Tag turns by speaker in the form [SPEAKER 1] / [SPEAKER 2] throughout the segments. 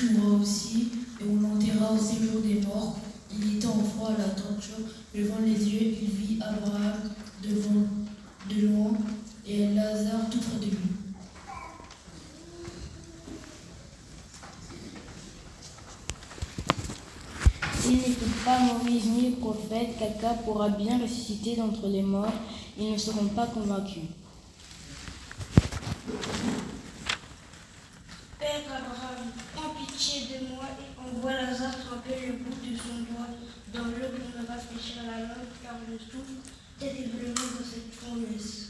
[SPEAKER 1] Jésus mourra aussi, et on l'enterra au séjour des morts. Il était en froid à la torture, levant les yeux, il vit Abraham de loin, et Lazare tout près de lui.
[SPEAKER 2] S'ils n'écoutent pas Moïse ni le prophète, quelqu'un pourra bien ressusciter d'entre les morts, ils ne seront pas convaincus.
[SPEAKER 3] Père Abraham, aie pitié de moi et envoie Lazare tremper le bout de son doigt dans l'eau pour me rafraîchir la langue, car je souffre terriblement de cette fournaise.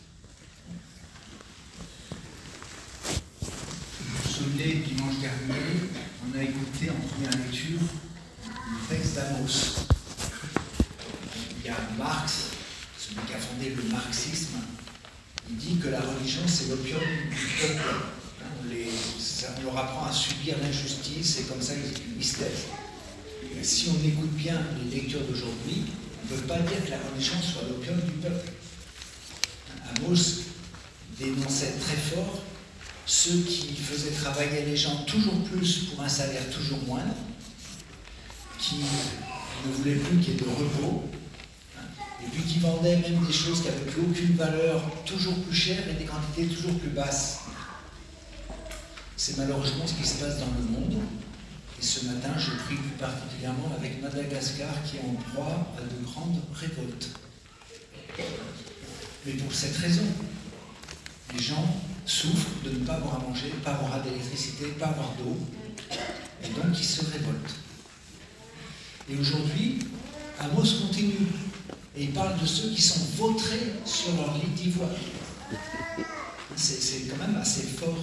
[SPEAKER 4] Vous vous souvenez, dimanche dernier, on a écouté en première lecture le texte d'Amos. Il y a Marx, celui qui a fondé le marxisme, il dit que la religion c'est l'opium du peuple. On leur apprend à subir l'injustice et comme ça ils se taisent. Si on écoute bien les lectures d'aujourd'hui, on ne peut pas dire que la religion soit l'opium du peuple. Amos dénonçait très fort ceux qui faisaient travailler les gens toujours plus pour un salaire toujours moindre, qui ne voulaient plus qu'il y ait de repos, et puis qui vendaient même des choses qui n'avaient plus aucune valeur, toujours plus chères et des quantités toujours plus basses. C'est malheureusement ce qui se passe dans le monde. Et ce matin, je prie plus particulièrement avec Madagascar qui est en proie à de grandes révoltes. Mais pour cette raison, les gens souffrent de ne pas avoir à manger, pas avoir d'électricité, pas avoir d'eau, et donc ils se révoltent. Et aujourd'hui, Amos continue, et il parle de ceux qui sont vautrés sur leur lit d'ivoire. C'est quand même assez fort.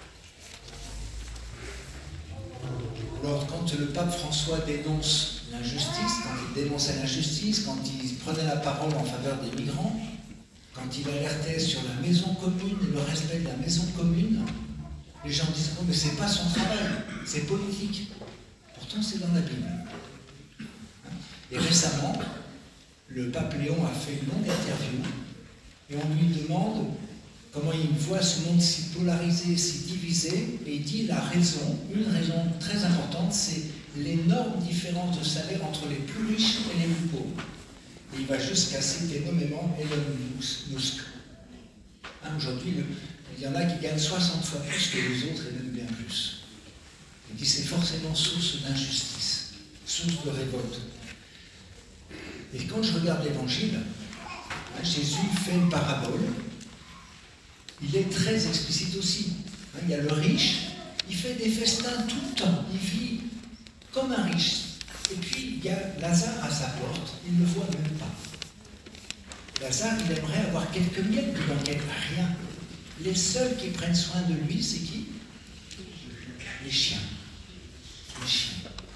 [SPEAKER 4] Alors, quand le pape François dénonce l'injustice, quand il dénonçait l'injustice, quand il prenait la parole en faveur des migrants, quand il alertait sur la maison commune et le respect de la maison commune, les gens disent « Oh, mais c'est pas son travail, c'est politique. » Pourtant, c'est dans la Bible. Et récemment, le pape Léon a fait une longue interview et on lui demande comment il voit ce monde si polarisé, si divisé, et il dit la raison, une raison très importante, c'est l'énorme différence de salaire entre les plus riches et les plus pauvres. Et il va jusqu'à citer nommément Elon Musk. Aujourd'hui, il y en a qui gagnent 60 fois plus que les autres et même bien plus. Il dit c'est forcément source d'injustice, source de révolte. Et quand je regarde l'Évangile, Jésus fait une parabole. Il est très explicite aussi. Il y a le riche, il fait des festins tout le temps, il vit comme un riche. Et puis il y a Lazare à sa porte, il ne le voit même pas. Lazare, il aimerait avoir quelques miettes de banquette, rien. Les seuls qui prennent soin de lui, c'est qui? Les chiens. Les chiens.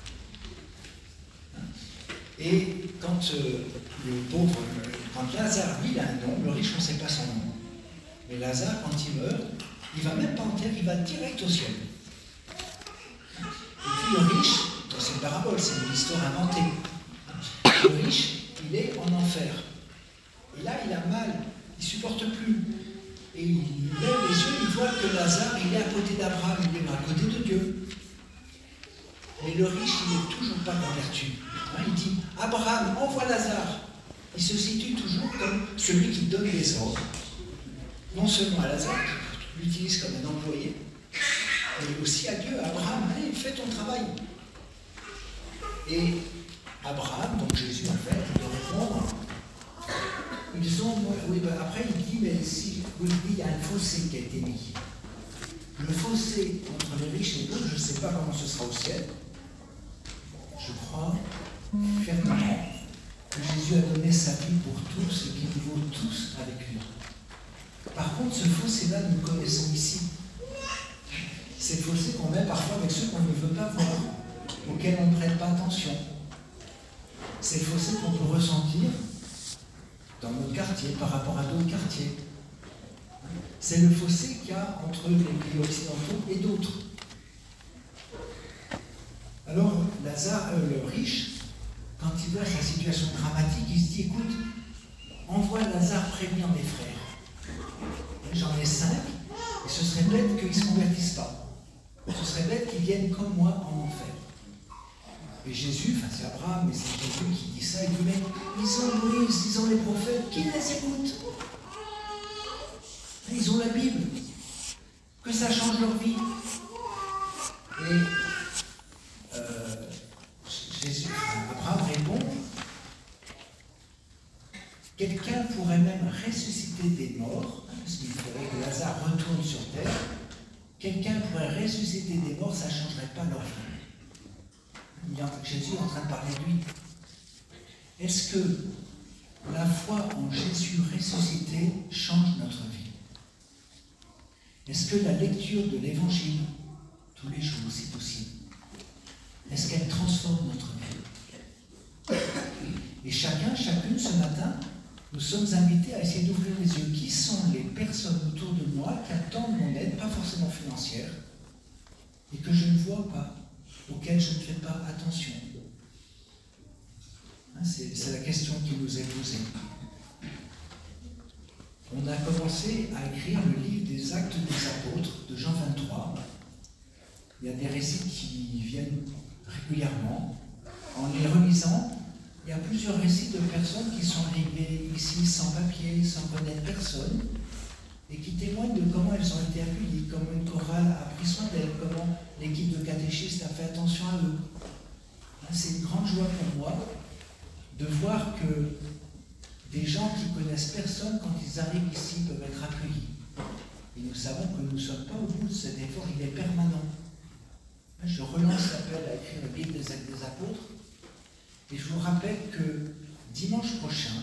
[SPEAKER 4] Et quand quand Lazare, lui, il a un nom, le riche, on ne sait pas son nom. Mais Lazare, quand il meurt, il ne va même pas en terre, il va direct au ciel. Et puis le riche, c'est une parabole, c'est une histoire inventée. Le riche, il est en enfer. Et là, il a mal, il ne supporte plus. Et il lève les yeux, il voit que Lazare, il est à côté d'Abraham, il est à côté de Dieu. Mais le riche, il n'est toujours pas dans vertu. Il dit, Abraham, envoie Lazare. Il se situe toujours comme celui qui donne les ordres. Non seulement à Lazare, qui l'utilise comme un employé, mais aussi à Dieu, à Abraham, allez, fais ton travail. Et Abraham, donc Jésus en fait, il doit répondre, après il dit, mais si vous le dites, il y a un fossé qui a été mis. Le fossé entre les riches et les pauvres, je ne sais pas comment ce sera au ciel. Je crois fermement que Jésus a donné sa vie pour tous et qu'il nous vaut tous avec lui. Par contre, ce fossé-là, nous le connaissons ici. C'est le fossé qu'on met parfois avec ceux qu'on ne veut pas voir, auxquels on ne prête pas attention. C'est le fossé qu'on peut ressentir dans notre quartier par rapport à d'autres quartiers. C'est le fossé qu'il y a entre les pays occidentaux et d'autres. Alors, Lazare, le riche, quand il voit sa situation dramatique, il se dit, écoute, envoie Lazare prévenir mes frères. J'en ai 5, et ce serait bête qu'ils ne se convertissent pas. Ce serait bête qu'ils viennent comme moi en enfer. Et Jésus, enfin c'est Abraham, mais c'est Jésus qui dit ça, il dit, mais ils ont Moïse, ils ont les prophètes, qui les écoutent? Ils ont la Bible, que ça change leur vie. Et Abraham répond, quelqu'un pourrait même ressusciter des morts, parce qu'il faudrait que Lazare retourne sur terre, quelqu'un pourrait ressusciter des morts, ça ne changerait pas leur vie. Jésus est en train de parler de lui. Est-ce que la foi en Jésus ressuscité change notre vie? Est-ce que la lecture de l'Évangile, tous les jours si possible, est-ce qu'elle transforme notre vie? Et chacune ce matin, nous sommes invités à essayer d'ouvrir les yeux. Qui sont les personnes autour de moi qui attendent mon aide, pas forcément financière, et que je ne vois pas, auxquelles je ne fais pas attention? C'est la question qui nous est posée. On a commencé à écrire le livre des Actes des Apôtres de Jean 23. Il y a des récits qui viennent régulièrement. En les relisant, il y a plusieurs récits de personnes qui sont arrivées ici sans papier, sans connaître personne, et qui témoignent de comment elles ont été accueillies, comment une chorale a pris soin d'elles, comment l'équipe de catéchistes a fait attention à eux. C'est une grande joie pour moi de voir que des gens qui connaissent personne, quand ils arrivent ici, peuvent être accueillis. Et nous savons que nous ne sommes pas au bout de cet effort, il est permanent. Je relance l'appel à écrire le livre des Actes des Apôtres, et je vous rappelle que dimanche prochain,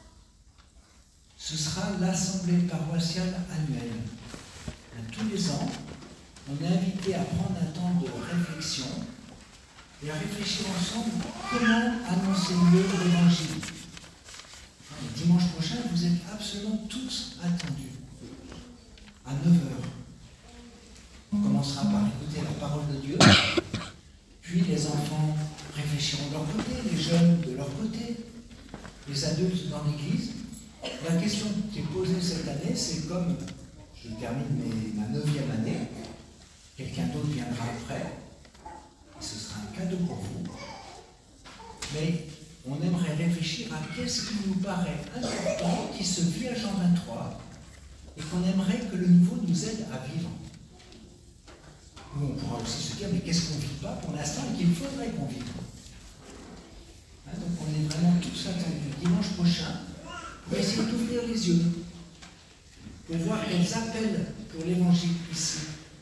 [SPEAKER 4] ce sera l'assemblée paroissiale annuelle. Tous les ans, on est invité à prendre un temps de réflexion et à réfléchir ensemble comment annoncer mieux l'Évangile. Dimanche prochain, vous êtes absolument tous attendus à 9h. On commencera par écouter la parole de Dieu, puis les enfants réfléchiront de leur côté, les jeunes de leur côté, les adultes dans l'église. La question qui est posée cette année, c'est comme je termine ma 9e année, quelqu'un d'autre viendra après, et ce sera un cadeau pour vous, mais on aimerait réfléchir à qu'est-ce qui nous paraît important, qui se vit à Jean 23, et qu'on aimerait que le nouveau nous aide à vivre. Nous, on pourra aussi se dire, mais qu'est-ce qu'on ne vit pas pour l'instant et qu'il faudrait qu'on vive. Donc on est vraiment tous attendus dimanche prochain pour essayer d'ouvrir les yeux, pour voir quels appels pour l'Évangile ici.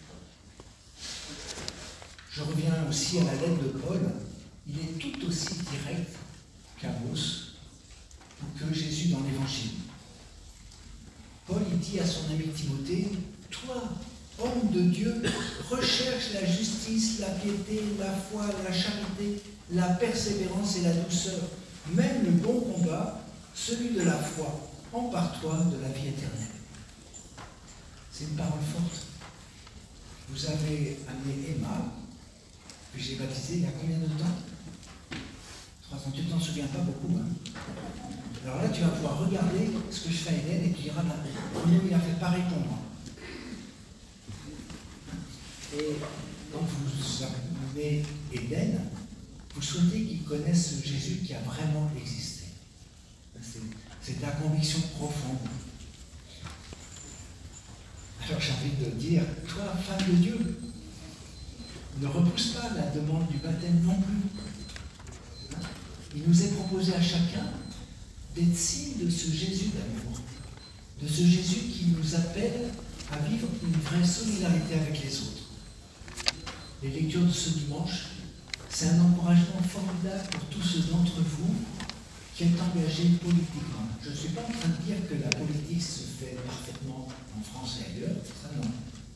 [SPEAKER 4] Je reviens aussi à la lettre de Paul. Il est tout aussi direct qu'Amos ou que Jésus dans l'Évangile. Paul, il dit à son ami Timothée, « Toi, homme de Dieu, recherche la justice, la piété, la foi, la charité, la persévérance et la douceur, mène le bon combat, celui de la foi, empare-toi de la vie éternelle. » C'est une parole forte. Vous avez amené Emma, que j'ai baptisée il y a combien de temps? 3 ans. Tu ne t'en souviens pas beaucoup, hein? Alors là, tu vas pouvoir regarder ce que je fais à Hélène et tu diras, Bruno, il a fait pareil pour moi. Et quand vous amenez Hélène, vous souhaitez qu'il connaisse ce Jésus qui a vraiment existé. C'est la conviction profonde. Alors j'ai envie de dire, toi, femme de Dieu, ne repousse pas la demande du baptême non plus. Il nous est proposé à chacun d'être signe de ce Jésus d'amour, de ce Jésus qui nous appelle à vivre une vraie solidarité avec les autres. Les lectures de ce dimanche, c'est un encouragement formidable pour tous ceux d'entre vous qui êtes engagés politiquement. Je ne suis pas en train de dire que la politique se fait parfaitement en France et ailleurs, ça non.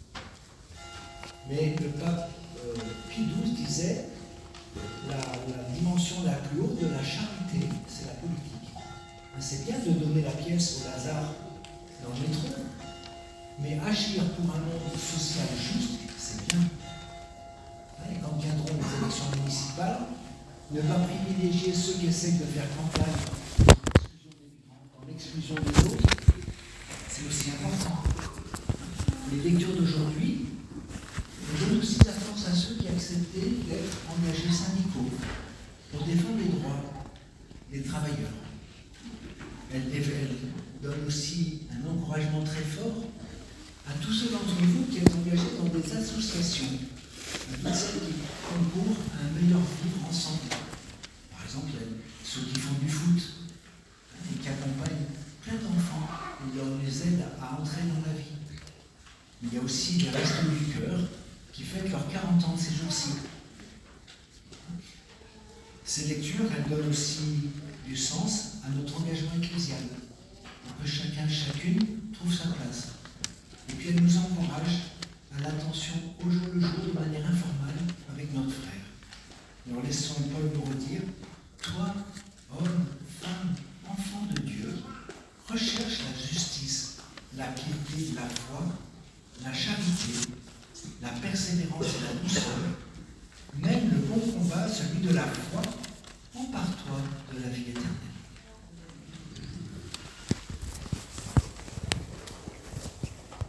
[SPEAKER 4] Mais le pape Pie XII disait la dimension la plus haute de la charité, c'est la politique. C'est bien de donner la pièce au Lazare dans le métro, mais agir pour un monde social juste, c'est bien. Et quand viendront les élections municipales, ne pas privilégier ceux qui essayent de faire campagne dans l'exclusion des autres, c'est aussi important. Les lectures d'aujourd'hui nous donnent aussi la associations, toutes celles qui concourent à un meilleur vivre ensemble. Par exemple, il y a ceux qui font du foot et qui accompagnent plein d'enfants et les aident à entrer dans la vie. Il y a aussi les Restos du Cœur qui fêtent leurs 40 ans de ces jours-ci. Ces lectures, elles donnent aussi du sens à notre engagement ecclésial, pour que chacune trouve sa place. Et puis elles nous encouragent à l'attention au jour le jour de manière informelle avec notre frère. Alors laissons Paul nous redire, toi, homme, femme, enfant de Dieu, recherche la justice, la piété, la foi, la charité, la persévérance et la douceur, mène le bon combat, celui de la foi, empare-toi de la vie éternelle.